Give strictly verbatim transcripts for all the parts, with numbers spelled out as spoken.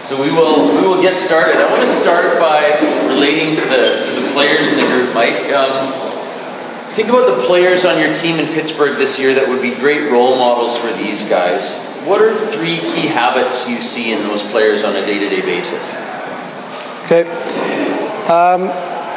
So we will we will get started. I want to start by relating to the to the players in the group, Mike. Um, think about the players on your team in Pittsburgh this year that would be great role models for these guys. What are three key habits you see in those players on a day-to-day basis? Okay. Um,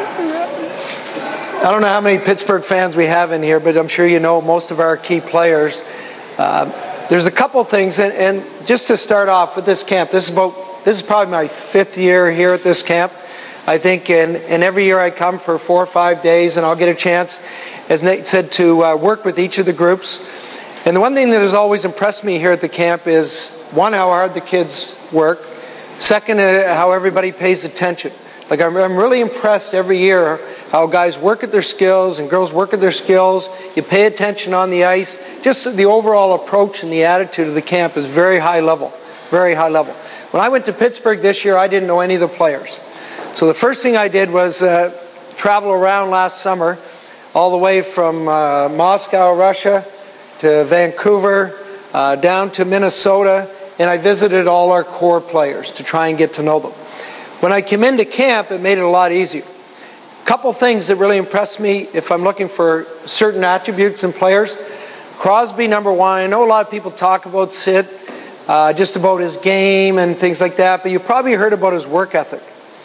I don't know how many Pittsburgh fans we have in here, but I'm sure you know most of our key players. Um, there's a couple things, and, and just to start off with this camp, this is about this is probably my fifth year here at this camp. I think, and, and every year I come for four or five days, and I'll get a chance, as Nate said, to uh, work with each of the groups. And the one thing that has always impressed me here at the camp is, one, how hard the kids work. Second, uh, how everybody pays attention. Like, I'm, I'm really impressed every year how guys work at their skills and girls work at their skills. You pay attention on the ice. Just the overall approach and the attitude of the camp is very high level. Very high level. When I went to Pittsburgh this year, I didn't know any of the players. So the first thing I did was uh, travel around last summer, all the way from uh, Moscow, Russia, to Vancouver, uh, down to Minnesota, and I visited all our core players to try and get to know them. When I came into camp, it made it a lot easier. A couple things that really impressed me if I'm looking for certain attributes in players. Crosby, number one. I know a lot of people talk about Sid, uh, just about his game and things like that, but you probably heard about his work ethic.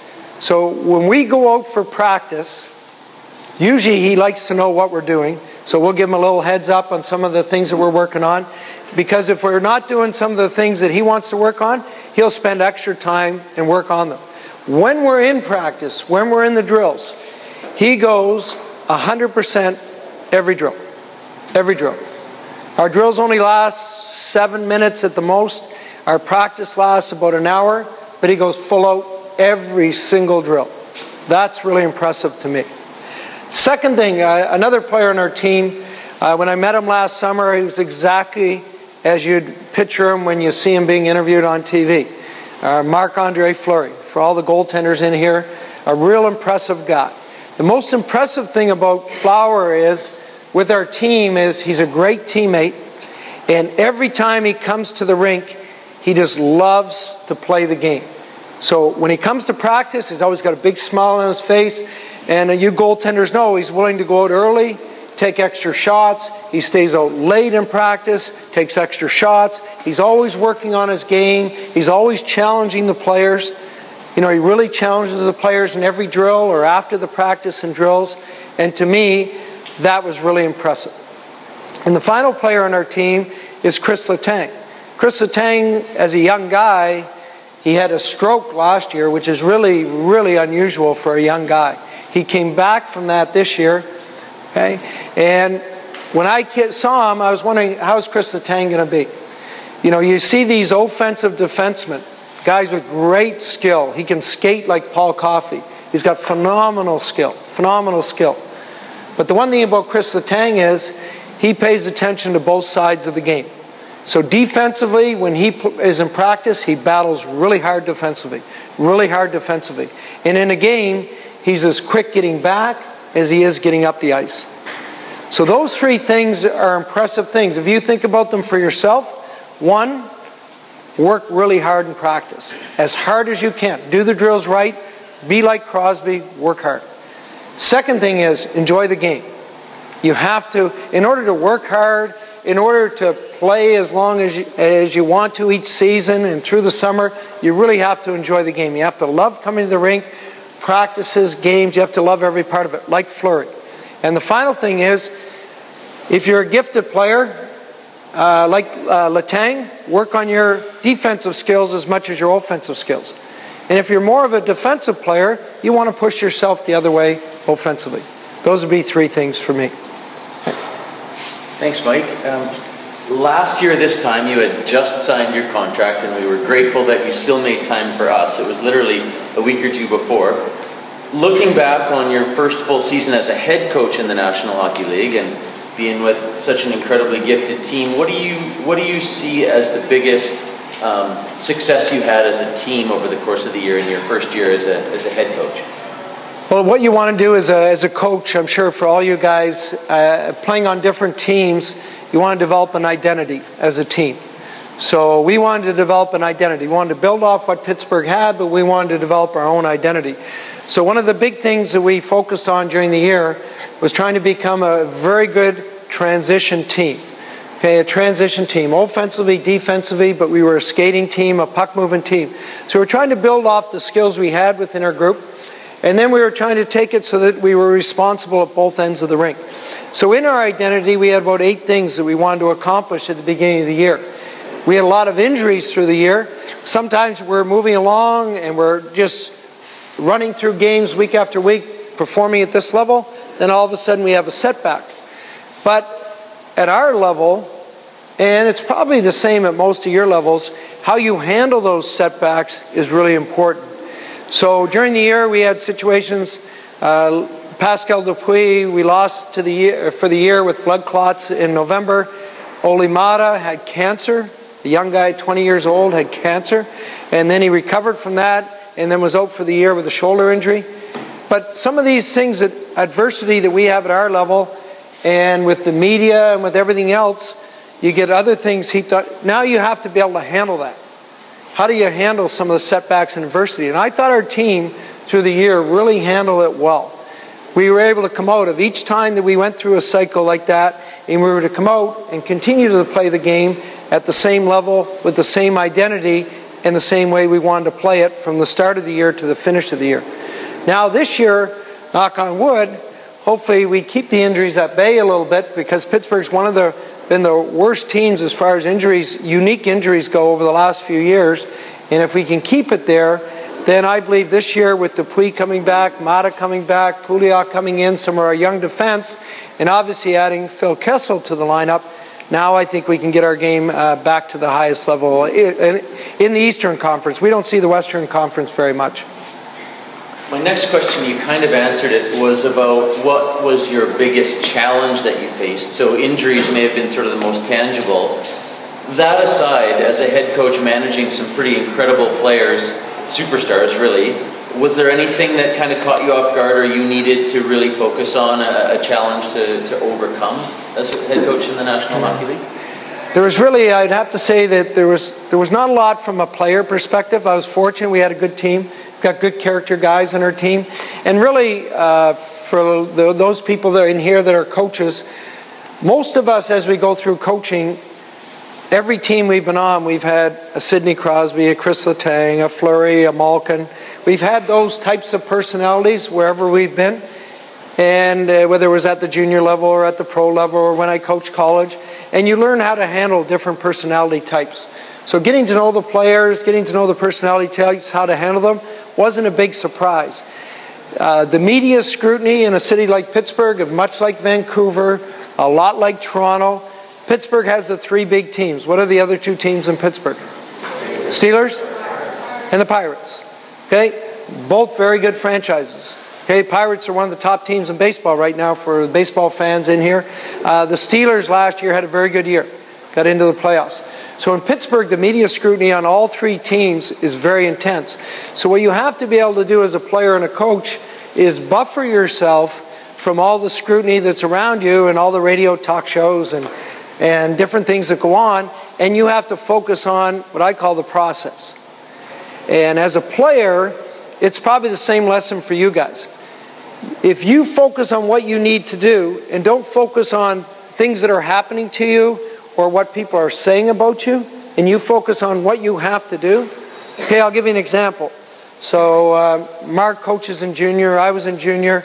So when we go out for practice, usually he likes to know what we're doing. So we'll give him a little heads up on some of the things that we're working on. Because if we're not doing some of the things that he wants to work on, he'll spend extra time and work on them. When we're in practice, when we're in the drills, he goes one hundred percent every drill. Every drill. Our drills only last seven minutes at the most. Our practice lasts about an hour, but he goes full out every single drill. That's really impressive to me. Second thing, uh, another player on our team, uh, when I met him last summer, he was exactly as you'd picture him when you see him being interviewed on T V. Uh, Marc-Andre Fleury, for all the goaltenders in here, a real impressive guy. The most impressive thing about Flower is, with our team, is he's a great teammate, and every time he comes to the rink, he just loves to play the game. So when he comes to practice, he's always got a big smile on his face. And you goaltenders know he's willing to go out early, take extra shots. He stays out late in practice, takes extra shots. He's always working on his game. He's always challenging the players. You know, he really challenges the players in every drill or after the practice and drills. And to me, that was really impressive. And the final player on our team is Chris Letang. Chris Letang, as a young guy, he had a stroke last year, which is really, really unusual for a young guy. He came back from that this year, okay? And when I saw him, I was wondering, how's Chris Letang going to be? You know, you see these offensive defensemen, guys with great skill. He can skate like Paul Coffey. He's got phenomenal skill, phenomenal skill. But the one thing about Chris Letang is he pays attention to both sides of the game. So defensively, when he is in practice, he battles really hard defensively, really hard defensively. And in a game, he's as quick getting back as he is getting up the ice. So those three things are impressive things. If you think about them for yourself, one, work really hard in practice. As hard as you can. Do the drills right. Be like Crosby. Work hard. Second thing is enjoy the game. You have to, in order to work hard, in order to play as long as you, as you want to each season and through the summer, you really have to enjoy the game. You have to love coming to the rink, practices, games. You have to love every part of it, like Fleury. And the final thing is, if you're a gifted player, uh, like uh, Letang, work on your defensive skills as much as your offensive skills. And if you're more of a defensive player, you want to push yourself the other way offensively. Those would be three things for me. Thanks, Mike. Um, last year this time, you had just signed your contract, and we were grateful that you still made time for us. It was literally a week or two before. Looking back on your first full season as a head coach in the National Hockey League and being with such an incredibly gifted team, what do you what do you see as the biggest um, success you had as a team over the course of the year in your first year as a as a head coach? Well, what you want to do as a, as a coach, I'm sure for all you guys uh, playing on different teams, you want to develop an identity as a team. So we wanted to develop an identity. We wanted to build off what Pittsburgh had, but we wanted to develop our own identity. So one of the big things that we focused on during the year was trying to become a very good transition team. Okay, a transition team, offensively, defensively, but we were a skating team, a puck-moving team. So we're trying to build off the skills we had within our group, and then we were trying to take it so that we were responsible at both ends of the rink. So in our identity, we had about eight things that we wanted to accomplish at the beginning of the year. We had a lot of injuries through the year. Sometimes we're moving along and we're just running through games week after week, performing at this level, then all of a sudden we have a setback. But at our level, and it's probably the same at most of your levels, how you handle those setbacks is really important. So during the year we had situations, uh, Pascal Dupuis, we lost to the year, for the year with blood clots in November. Oli Mata had cancer. The young guy, twenty years old, had cancer. And then he recovered from that and then was out for the year with a shoulder injury. But some of these things, that adversity that we have at our level, and with the media and with everything else, you get other things heaped up. Now you have to be able to handle that. How do you handle some of the setbacks and adversity? And I thought our team through the year really handled it well. We were able to come out of each time that we went through a cycle like that, and we were to come out and continue to play the game at the same level, with the same identity, and the same way we wanted to play it from the start of the year to the finish of the year. Now this year, knock on wood, hopefully we keep the injuries at bay a little bit, because Pittsburgh's one of the been the worst teams as far as injuries, unique injuries go over the last few years. And if we can keep it there, then I believe this year with Dupuis coming back, Mata coming back, Pouliot coming in, some of our young defense, and obviously adding Phil Kessel to the lineup, now I think we can get our game uh, back to the highest level in, in the Eastern Conference. We don't see the Western Conference very much. My next question, you kind of answered it, was about what was your biggest challenge that you faced. So injuries may have been sort of the most tangible. That aside, as a head coach managing some pretty incredible players, superstars really, was there anything that kind of caught you off guard or you needed to really focus on, a, a challenge to, to overcome as a head coach in the National Hockey League? There was really, I'd have to say that there was, there was not a lot from a player perspective. I was fortunate we had a good team. Got good character guys on our team, and really uh, for the, those people that are in here that are coaches, most of us as we go through coaching, every team we've been on, we've had a Sidney Crosby, a Chris Letang, a Fleury, a Malkin. We've had those types of personalities wherever we've been, and uh, whether it was at the junior level or at the pro level or when I coached college, and you learn how to handle different personality types. So getting to know the players, getting to know the personality types, how to handle them, wasn't a big surprise. Uh, the media scrutiny in a city like Pittsburgh, much like Vancouver, a lot like Toronto. Pittsburgh has the three big teams. What are the other two teams in Pittsburgh? Steelers and the Pirates. Okay, both very good franchises. Okay, Pirates are one of the top teams in baseball right now for baseball fans in here. Uh, the Steelers last year had a very good year, got into the playoffs. So in Pittsburgh, the media scrutiny on all three teams is very intense. So what you have to be able to do as a player and a coach is buffer yourself from all the scrutiny that's around you and all the radio talk shows and, and different things that go on, and you have to focus on what I call the process. And as a player, it's probably the same lesson for you guys. If you focus on what you need to do and don't focus on things that are happening to you or what people are saying about you, and you focus on what you have to do. Okay, I'll give you an example. So uh, Mark coaches in junior, I was in junior.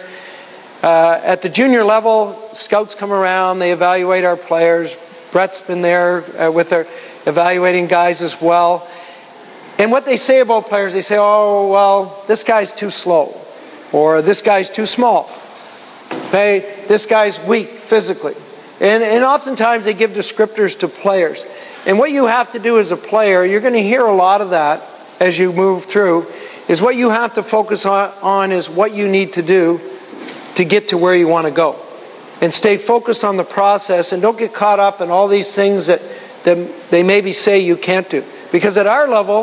Uh, at the junior level, scouts come around, they evaluate our players. Brett's been there uh, with their evaluating guys as well. And what they say about players, they say, oh, well, this guy's too slow, or this guy's too small. Okay, this guy's weak physically. And, and oftentimes they give descriptors to players. And what you have to do as a player, you're going to hear a lot of that as you move through, is what you have to focus on, on is what you need to do to get to where you want to go. And stay focused on the process and don't get caught up in all these things that, that they maybe say you can't do. Because at our level,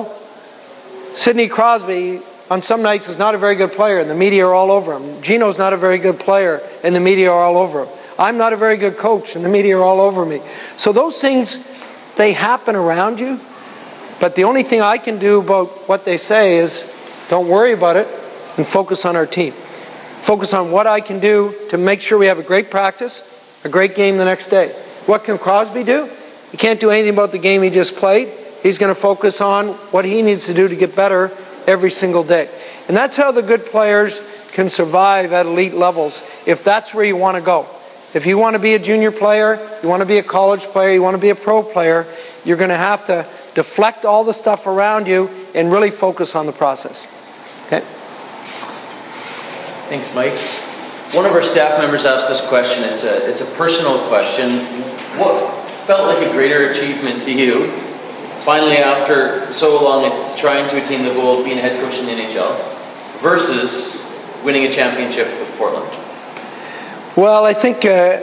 Sidney Crosby on some nights is not a very good player and the media are all over him. Gino's not a very good player and the media are all over him. I'm not a very good coach and the media are all over me. So those things they happen around you, but the only thing I can do about what they say is don't worry about it and focus on our team. Focus on what I can do to make sure we have a great practice, a great game the next day. What can Crosby do? He can't do anything about the game he just played. He's going to focus on what he needs to do to get better every single day. And that's how the good players can survive at elite levels, if that's where you want to go. If you want to be a junior player, you want to be a college player, you want to be a pro player, you're going to have to deflect all the stuff around you and really focus on the process. Okay? Thanks, Mike. One of our staff members asked this question. It's a, it's a personal question. What felt like a greater achievement to you, finally after so long trying to attain the goal of being a head coach in the N H L, versus winning a championship with Portland? Well, I think uh,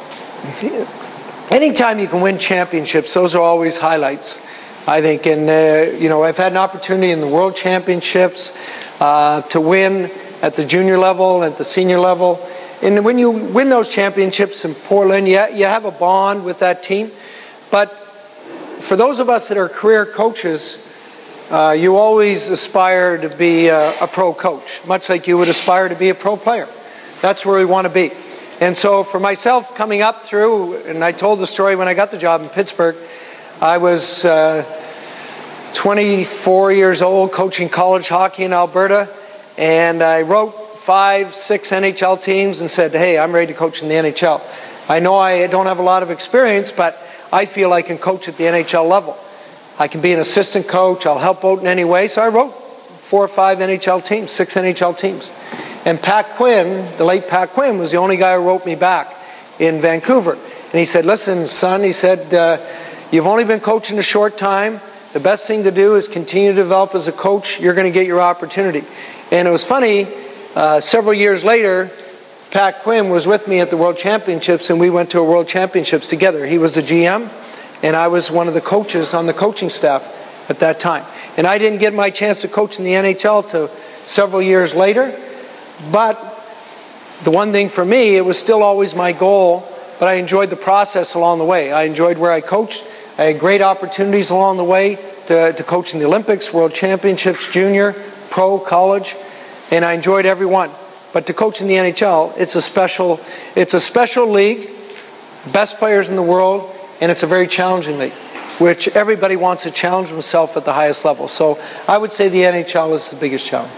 anytime you can win championships, those are always highlights, I think. And, uh, you know, I've had an opportunity in the World Championships uh, to win at the junior level, at the senior level. And when you win those championships in Portland, you, you have a bond with that team. But for those of us that are career coaches, uh, you always aspire to be a, a pro coach, much like you would aspire to be a pro player. That's where we want to be. And so for myself coming up through, and I told the story when I got the job in Pittsburgh, I was uh, twenty-four years old coaching college hockey in Alberta, and I wrote five, six N H L teams and said, hey, I'm ready to coach in the N H L. I know I don't have a lot of experience, but I feel I can coach at the N H L level. I can be an assistant coach, I'll help out in any way. So I wrote four or five N H L teams, six N H L teams. And Pat Quinn, the late Pat Quinn, was the only guy who wrote me back in Vancouver. And he said, listen, son, he said, uh, you've only been coaching a short time. The best thing to do is continue to develop as a coach. You're going to get your opportunity. And it was funny, uh, several years later, Pat Quinn was with me at the World Championships, and we went to a World Championships together. He was the G M, and I was one of the coaches on the coaching staff at that time. And I didn't get my chance to coach in the N H L till several years later. But the one thing for me, it was still always my goal, but I enjoyed the process along the way. I enjoyed where I coached. I had great opportunities along the way to, to coach in the Olympics, World Championships, junior, pro, college, and I enjoyed every one. But to coach in the N H L, it's a special, it's a special league, best players in the world, and it's a very challenging league, which everybody wants to challenge themselves at the highest level. So I would say the N H L is the biggest challenge.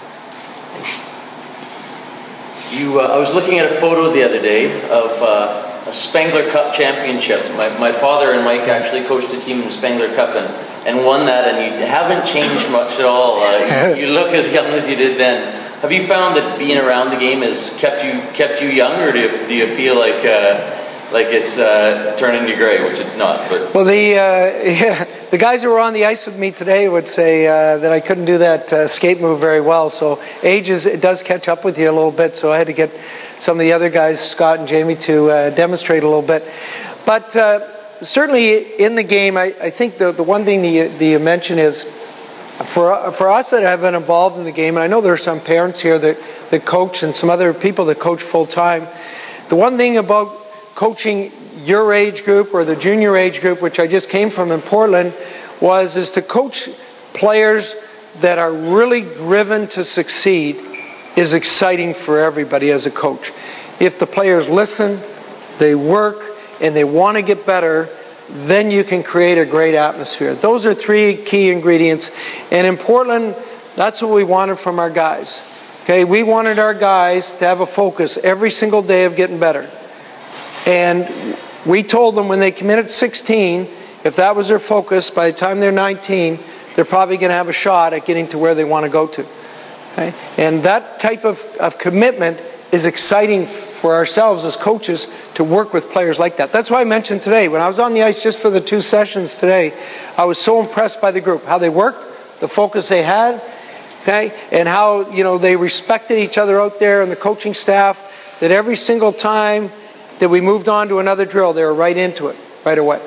You, uh, I was looking at a photo the other day of uh, a Spengler Cup championship. My, my father and Mike actually coached a team in the Spengler Cup and, and won that, and you haven't changed much at all. Uh, you, you look as young as you did then. Have you found that being around the game has kept you kept you young, or do you, do you feel like uh, like it's uh, turning you gray, which it's not? But well, the uh, yeah, the guys who were on the ice with me today would say uh, that I couldn't do that uh, skate move very well. So age is, it does catch up with you a little bit. So I had to get some of the other guys, Scott and Jamie, to uh, demonstrate a little bit. But uh, certainly in the game, I, I think the the one thing that you, that you mentioned is, For, for us that have been involved in the game, and I know there are some parents here that, that coach and some other people that coach full-time, the one thing about coaching your age group or the junior age group, which I just came from in Portland, was is to coach players that are really driven to succeed is exciting for everybody as a coach. If the players listen, they work, and they want to get better, then you can create a great atmosphere. Those are three key ingredients. And in Portland, that's what we wanted from our guys. Okay, we wanted our guys to have a focus every single day of getting better. And we told them when they come in at sixteen, if that was their focus, by the time they're nineteen, they're probably going to have a shot at getting to where they want to go to. Okay? And that type of, of commitment is exciting for ourselves as coaches to work with players like that. That's why I mentioned today, when I was on the ice just for the two sessions today, I was so impressed by the group, how they worked, the focus they had, okay, and how, you know, they respected each other out there and the coaching staff, that every single time that we moved on to another drill, they were right into it, right away.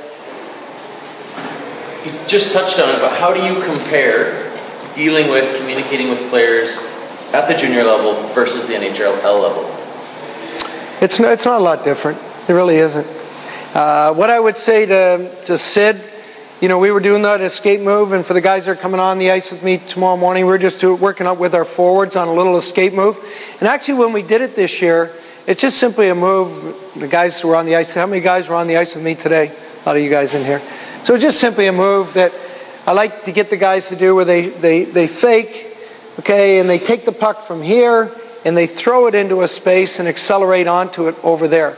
You just touched on it, but how do you compare dealing with, communicating with players at the junior level versus the N H L level? It's not, it's not a lot different. It really isn't. Uh, what I would say to, to Sid you know, we were doing that escape move, and for the guys that are coming on the ice with me tomorrow morning, we're just do, working up with our forwards on a little escape move. And actually, when we did it this year, it's just simply a move. The guys who were on the ice, how many guys were on the ice with me today? A lot of you guys in here. So it's just simply a move that I like to get the guys to do where they, they, they fake, okay, and they take the puck from here, and they throw it into a space and accelerate onto it over there.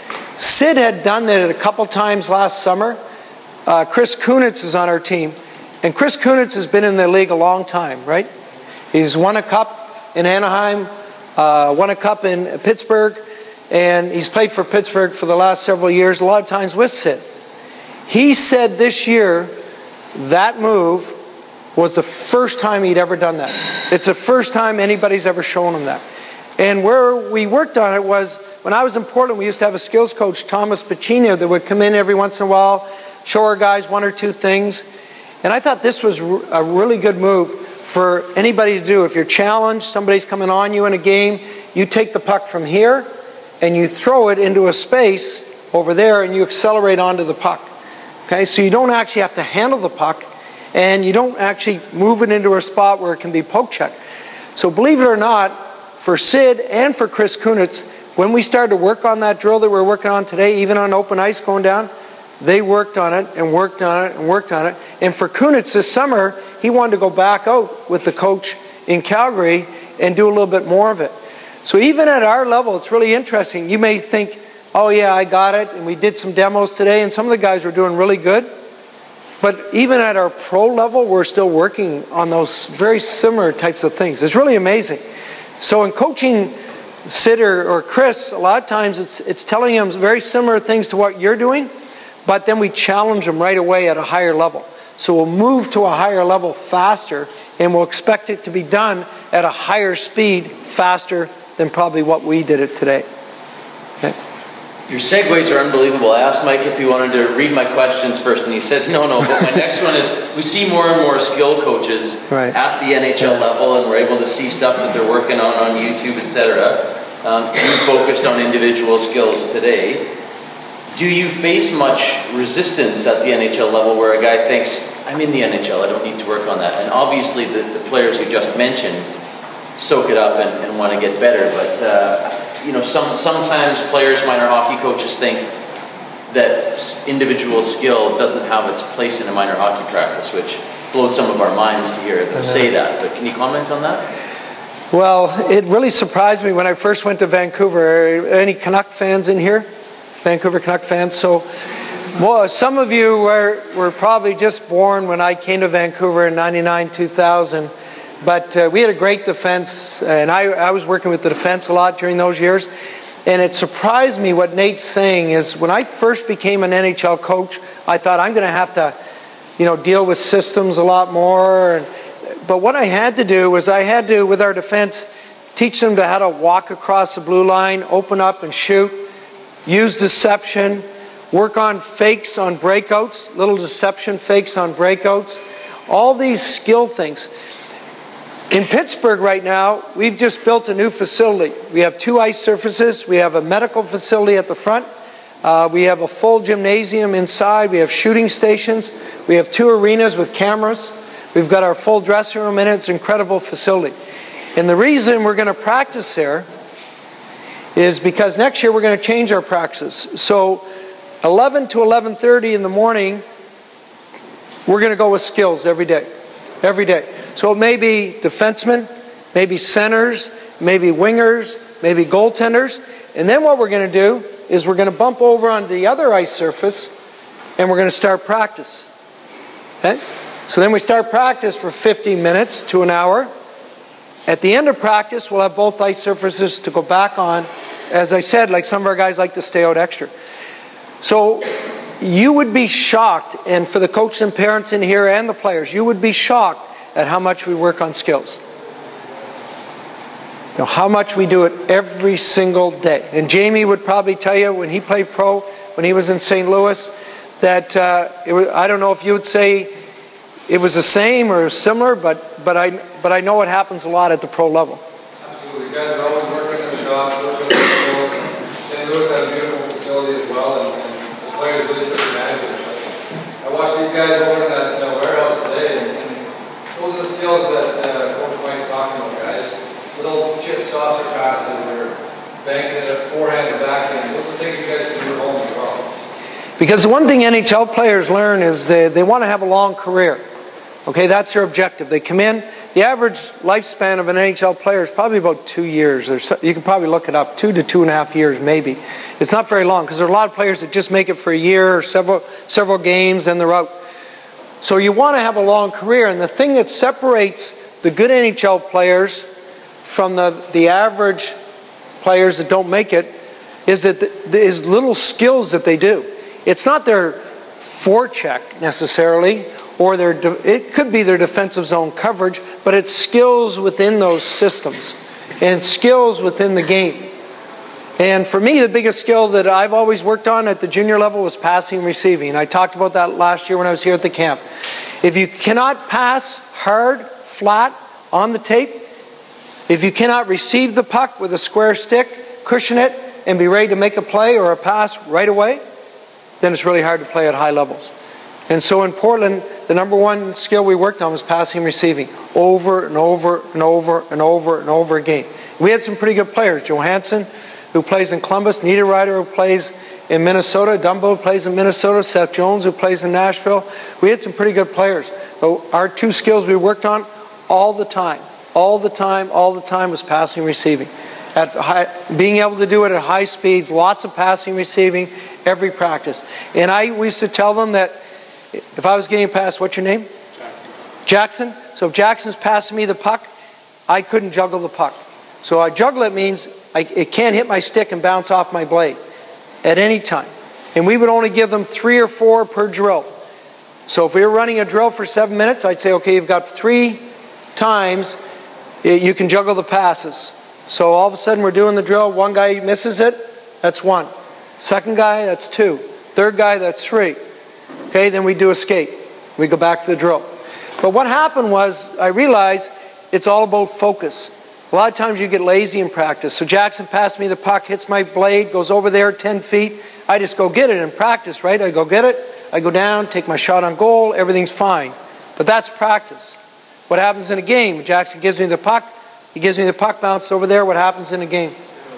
Sid had done that a couple times last summer. Uh, Chris Kunitz is on our team, and Chris Kunitz has been in the league a long time, right? He's won a cup in Anaheim, uh, won a cup in Pittsburgh, and he's played for Pittsburgh for the last several years, a lot of times with Sid. He said this year that move was the first time he'd ever done that. It's the first time anybody's ever shown him that. And where we worked on it was, when I was in Portland, we used to have a skills coach, Thomas Pacino, that would come in every once in a while, show our guys one or two things. And I thought this was a really good move for anybody to do. If you're challenged, somebody's coming on you in a game, you take the puck from here and you throw it into a space over there and you accelerate onto the puck. Okay, so you don't actually have to handle the puck and you don't actually move it into a spot where it can be poke checked. So believe it or not, for Sid and for Chris Kunitz, when we started to work on that drill that we're working on today, even on open ice going down, they worked on it and worked on it and worked on it. And for Kunitz this summer, he wanted to go back out with the coach in Calgary and do a little bit more of it. So even at our level, it's really interesting. You may think, oh yeah, I got it, and we did some demos today, and some of the guys were doing really good. But even at our pro level, we're still working on those very similar types of things. It's really amazing. So in coaching Sid or, or Chris, a lot of times it's, it's telling them very similar things to what you're doing, but then we challenge them right away at a higher level. So we'll move to a higher level faster, and we'll expect it to be done at a higher speed faster than probably what we did it today. Okay. Your segues are unbelievable. I asked Mike if he wanted to read my questions first, and he said no, no. But my next one is, we see more and more skill coaches right. at the N H L level, and we're able to see stuff that they're working on on YouTube, et cetera. Um, you focused on individual skills today. Do you face much resistance at the N H L level where a guy thinks, I'm in the N H L, I don't need to work on that? And obviously the, the players you just mentioned soak it up and, and want to get better, but uh, you know, some, sometimes players, minor hockey coaches think that individual skill doesn't have its place in a minor hockey practice, which blows some of our minds to hear them say that. But can you comment on that? Well, it really surprised me when I first went to Vancouver. Any Canuck fans in here? Vancouver Canuck fans? So, well, some of you were, were probably just born when I came to Vancouver in ninety-nine, two thousand. But uh, we had a great defense, and I, I was working with the defense a lot during those years. And it surprised me what Nate's saying is, when I first became an N H L coach, I thought I'm going to have to, you know, deal with systems a lot more. And, but what I had to do was I had to, with our defense, teach them to how to walk across the blue line, open up and shoot, use deception, work on fakes on breakouts, little deception fakes on breakouts, all these skill things. In Pittsburgh right now, we've just built a new facility. We have two ice surfaces. We have a medical facility at the front. Uh, we have a full gymnasium inside. We have shooting stations. We have two arenas with cameras. We've got our full dressing room in it. It's an incredible facility. And the reason we're going to practice there is because next year we're going to change our practice. So eleven to eleven thirty in the morning, we're going to go with skills every day. Every day. So it may be defensemen, maybe centers, maybe wingers, maybe goaltenders. And then what we're going to do is we're going to bump over onto the other ice surface and we're going to start practice. Okay? So then we start practice for fifteen minutes to an hour. At the end of practice, we'll have both ice surfaces to go back on. As I said, like some of our guys like to stay out extra. So you would be shocked, and for the coaches and parents in here and the players, you would be shocked at how much we work on skills. You know, how much we do it every single day. And Jamie would probably tell you when he played pro, when he was in Saint Louis, that uh, it was, I don't know if you would say it was the same or similar, but but I but I know it happens a lot at the pro level. Absolutely, you guys are always working in the shop, working in the skills. Saint Louis had a beautiful facility as well, and, and the players really took advantage of it. I watched these these guys over in that uh, warehouse today, and, and those are the skills that uh, Coach Mike's talking about, guys. Little chip saucer passes or banking it forehand and backhand. Those are the things you guys can do at home as well. Because the one thing N H L players learn is they, they want to have a long career. Okay, that's their objective. They come in, the average lifespan of an N H L player is probably about two years. Or so, you can probably look it up, two to two and a half years maybe. It's not very long because there are a lot of players that just make it for a year or several, several games and they're out. So you want to have a long career, and the thing that separates the good N H L players from the, the average players that don't make it is that the, is little skills that they do. It's not their forecheck necessarily, or their it could be their defensive zone coverage, but it's skills within those systems and skills within the game. And for me, the biggest skill that I've always worked on at the junior level was passing and receiving. I talked about that last year when I was here at the camp. If you cannot pass hard, flat, on the tape, if you cannot receive the puck with a square stick, cushion it, and be ready to make a play or a pass right away, then it's really hard to play at high levels. And so in Portland, the number one skill we worked on was passing and receiving, over and over and over and over and over again. We had some pretty good players. Johansson, who plays in Columbus, Niederreiter, who plays in Minnesota, Dumbo, who plays in Minnesota, Seth Jones, who plays in Nashville. We had some pretty good players. But our two skills we worked on all the time, all the time, all the time was passing and receiving. At high, being able to do it at high speeds, lots of passing and receiving, every practice. And I we used to tell them that if I was getting a pass, what's your name? Jackson. Jackson. So if Jackson's passing me the puck, I couldn't juggle the puck. So I juggle it means I, it can't hit my stick and bounce off my blade at any time. And we would only give them three or four per drill. So if we were running a drill for seven minutes, I'd say, okay, you've got three times you can juggle the passes. So all of a sudden we're doing the drill, one guy misses it, that's one. Second guy, that's two. Third guy, that's three. Okay, then we do a skate. We go back to the drill. But what happened was, I realized it's all about focus. A lot of times you get lazy in practice. So Jackson passed me the puck, hits my blade, goes over there ten feet. I just go get it in practice, right? I go get it, I go down, take my shot on goal, everything's fine. But that's practice. What happens in a game? Jackson gives me the puck, he gives me the puck, bounced over there. What happens in a game?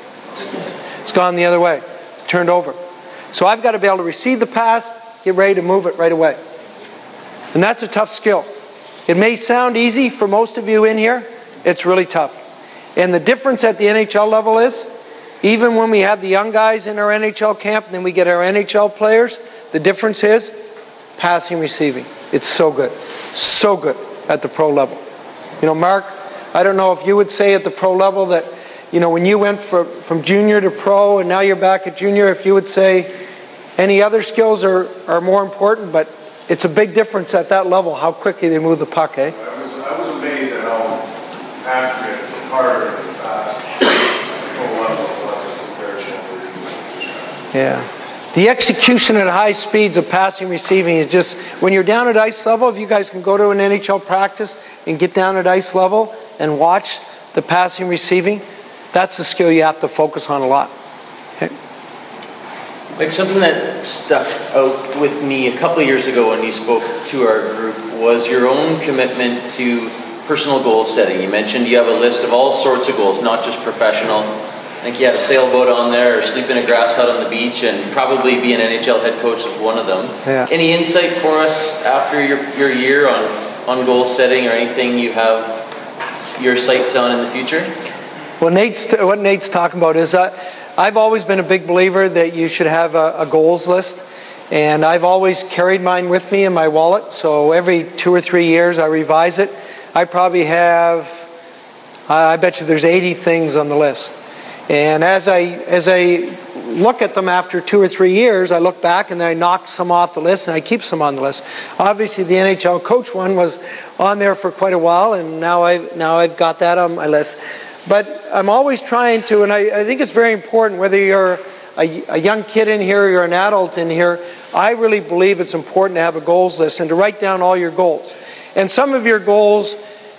It's gone the other way. It's turned over. So I've got to be able to receive the pass, get ready to move it right away. And that's a tough skill. It may sound easy for most of you in here. It's really tough. And the difference at the N H L level is, even when we have the young guys in our N H L camp, and then we get our N H L players, the difference is passing, receiving. It's so good. So good at the pro level. You know, Mark, I don't know if you would say at the pro level that, you know, when you went for, from junior to pro and now you're back at junior, if you would say any other skills are, are more important, but it's a big difference at that level, how quickly they move the puck, eh? I was, I was amazed at how accurate, harder, and fast the pro level was as compared to. Yeah. The execution at high speeds of passing, receiving is just, when you're down at ice level, if you guys can go to an N H L practice and get down at ice level and watch the passing, receiving, that's the skill you have to focus on a lot. Okay. Like something that stuck out with me a couple of years ago when you spoke to our group was your own commitment to personal goal setting. You mentioned you have a list of all sorts of goals, not just professional. I think you had a sailboat on there, or sleep in a grass hut on the beach, and probably be an N H L head coach was one of them. Yeah. Any insight for us after your, your year on, on goal setting, or anything you have your sights on in the future? Well, Nate's, what Nate's talking about is uh, I've always been a big believer that you should have a, a goals list. And I've always carried mine with me in my wallet. So every two or three years I revise it. I probably have, I bet you there's eighty things on the list. And as I, as I look at them after two or three years, I look back and then I knock some off the list and I keep some on the list. Obviously the N H L coach one was on there for quite a while, and now I've, now I've got that on my list. But I'm always trying to, and I, I think it's very important, whether you're a, a young kid in here or you're an adult in here, I really believe it's important to have a goals list and to write down all your goals. And some of your goals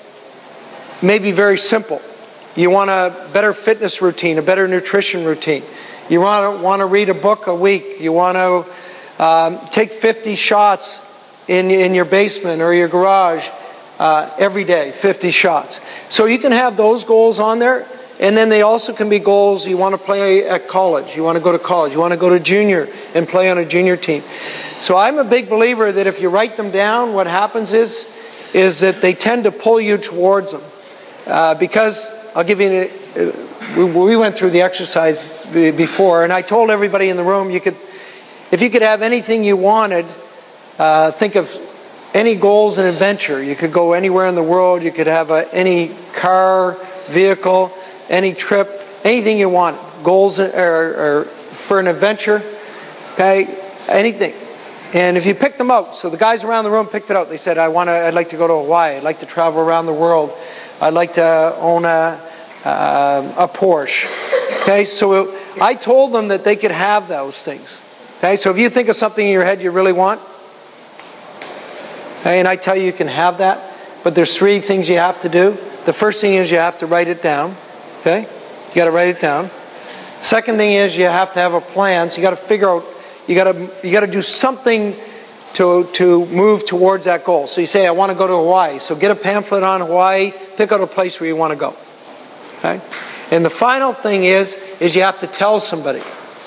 may be very simple. You want a better fitness routine, a better nutrition routine. You want to, want to read a book a week. You want to um, take fifty shots in, in your basement or your garage uh, every day, fifty shots. So you can have those goals on there, and then they also can be goals you want to play at college, you want to go to college, you want to go to junior and play on a junior team. So I'm a big believer that if you write them down, what happens is, is that they tend to pull you towards them. Uh, because, I'll give you, an, uh, we went through the exercise before, and I told everybody in the room, you could, if you could have anything you wanted, uh, think of any goals and adventure. You could go anywhere in the world, you could have a, any car, vehicle, any trip, anything you want. Goals or, or for an adventure, okay, anything. And if you pick them out, so the guys around the room picked it out. They said, I want to, I'd like to go to Hawaii. I'd like to travel around the world. I'd like to own a, uh, a Porsche. Okay, so I told them that they could have those things. Okay, so if you think of something in your head you really want, okay, and I tell you you can have that, but there's three things you have to do. The first thing is you have to write it down. Okay, you got to write it down. Second thing is you have to have a plan. So you got to figure out. You got to you got to do something to to move towards that goal. So you say, I want to go to Hawaii. So get a pamphlet on Hawaii. Pick out a place where you want to go. Okay, and the final thing is is you have to tell somebody.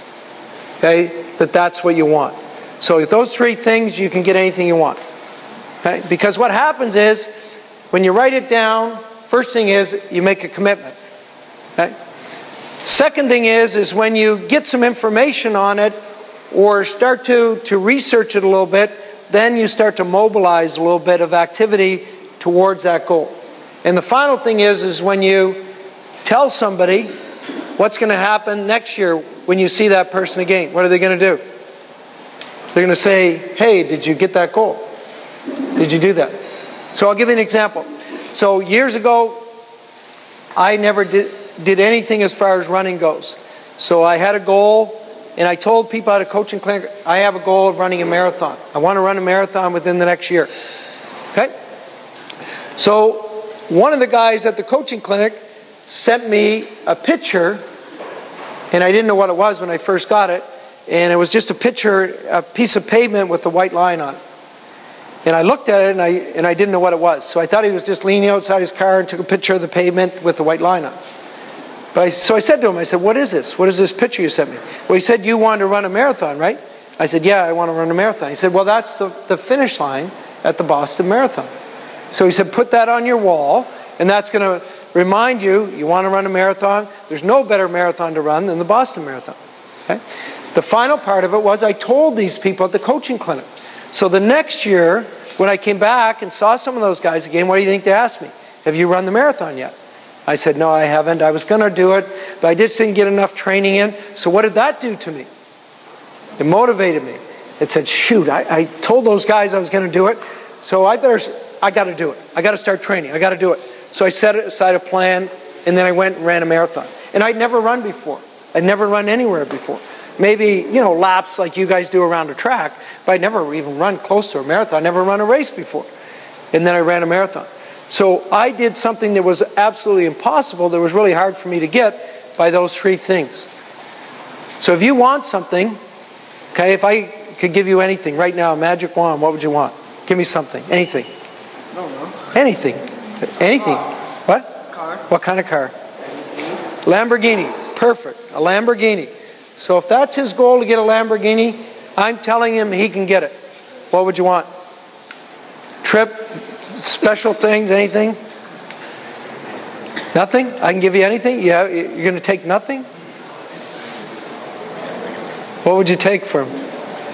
Okay, that that's what you want. So with those three things, you can get anything you want. Okay, because what happens is when you write it down, first thing is you make a commitment. Okay. Second thing is, is when you get some information on it or start to, to research it a little bit, then you start to mobilize a little bit of activity towards that goal. And the final thing is, is when you tell somebody what's going to happen next year when you see that person again. What are they going to do? They're going to say, hey, did you get that goal? Did you do that? So I'll give you an example. So years ago, I never did... did anything as far as running goes. So I had a goal, and I told people at a coaching clinic, I have a goal of running a marathon. I want to run a marathon within the next year. Okay? So one of the guys at the coaching clinic sent me a picture, and I didn't know what it was when I first got it, and it was just a picture, a piece of pavement with the white line on it. And I looked at it, and I, and I didn't know what it was. So I thought he was just leaning outside his car and took a picture of the pavement with the white line on it. But I, so I said to him, I said, what is this? What is this picture you sent me? Well, he said, you wanted to run a marathon, right? I said, yeah, I want to run a marathon. He said, well, that's the, the finish line at the Boston Marathon. So he said, put that on your wall, and that's going to remind you, you want to run a marathon. There's no better marathon to run than the Boston Marathon. Okay? The final part of it was I told these people at the coaching clinic. So the next year, when I came back and saw some of those guys again, what do you think they asked me? Have you run the marathon yet? I said, no, I haven't. I was going to do it, but I just didn't get enough training in. So what did that do to me? It motivated me. It said, shoot, I, I told those guys I was going to do it, so I better, I got to do it. I got to start training. I got to do it. So I set aside a plan, and then I went and ran a marathon. And I'd never run before. I'd never run anywhere before. Maybe, you know, laps like you guys do around a track, but I'd never even run close to a marathon. I'd never run a race before. And then I ran a marathon. So I did something that was absolutely impossible, that was really hard for me to get by those three things. So if you want something, okay, if I could give you anything right now, a magic wand, what would you want? Give me something, anything. No, no. Anything. Anything. Car. What? Car. What kind of car? Lamborghini. Perfect. A Lamborghini. So if that's his goal to get a Lamborghini, I'm telling him he can get it. What would you want? Trip? Special things, anything? Nothing? I can give you anything? Yeah, you're going to take nothing? What would you take from him?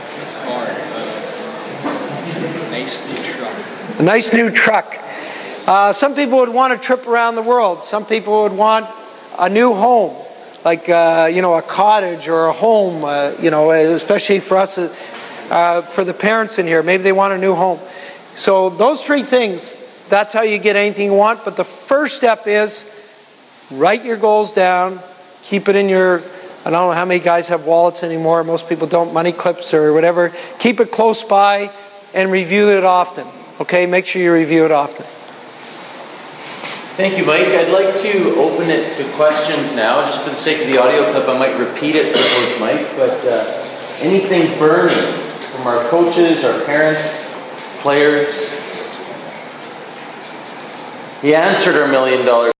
Nice new truck. A nice new truck. Uh, some people would want a trip around the world. Some people would want a new home, like uh, you know, a cottage or a home. Uh, you know, especially for us, uh, for the parents in here, maybe they want a new home. So those three things, that's how you get anything you want. But the first step is write your goals down, keep it in your, I don't know how many guys have wallets anymore. Most people don't, money clips or whatever. Keep it close by and review it often. Okay, make sure you review it often. Thank you, Mike. I'd like to open it to questions now. Just for the sake of the audio clip, I might repeat it for both Mike, but uh, anything burning from our coaches, our parents, players. He answered our million dollar